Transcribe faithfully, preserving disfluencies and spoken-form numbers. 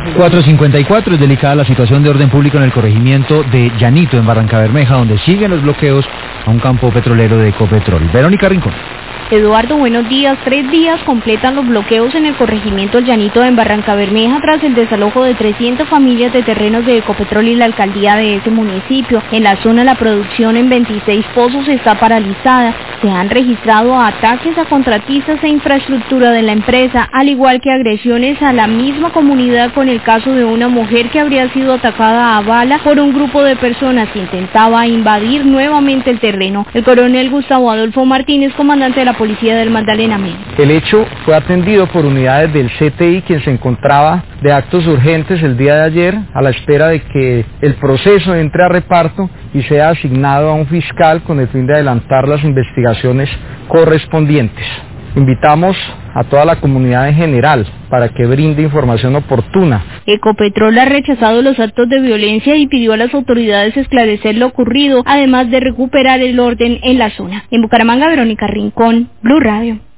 cuatro cincuenta y cuatro, es delicada la situación de orden público en el corregimiento de Llanito, en Barrancabermeja, donde siguen los bloqueos a un campo petrolero de Ecopetrol. Verónica Rincón. Eduardo, buenos días. Tres días completan los bloqueos en el corregimiento El Llanito en Barrancabermeja tras el desalojo de trescientas familias de terrenos de Ecopetrol y la alcaldía de ese municipio. En la zona la producción en veintiséis pozos está paralizada. Se han registrado ataques a contratistas e infraestructura de la empresa, al igual que agresiones a la misma comunidad con el caso de una mujer que habría sido atacada a bala por un grupo de personas que intentaba invadir nuevamente el terreno. El coronel Gustavo Adolfo Martínez, comandante de la Policía del Magdalena Medio. El hecho fue atendido por unidades del C T I, quien se encontraba de actos urgentes el día de ayer a la espera de que el proceso entre a reparto y sea asignado a un fiscal con el fin de adelantar las investigaciones correspondientes. Invitamos a toda la comunidad en general para que brinde información oportuna. Ecopetrol ha rechazado los actos de violencia y pidió a las autoridades esclarecer lo ocurrido, además de recuperar el orden en la zona. En Bucaramanga, Verónica Rincón, Blue Radio.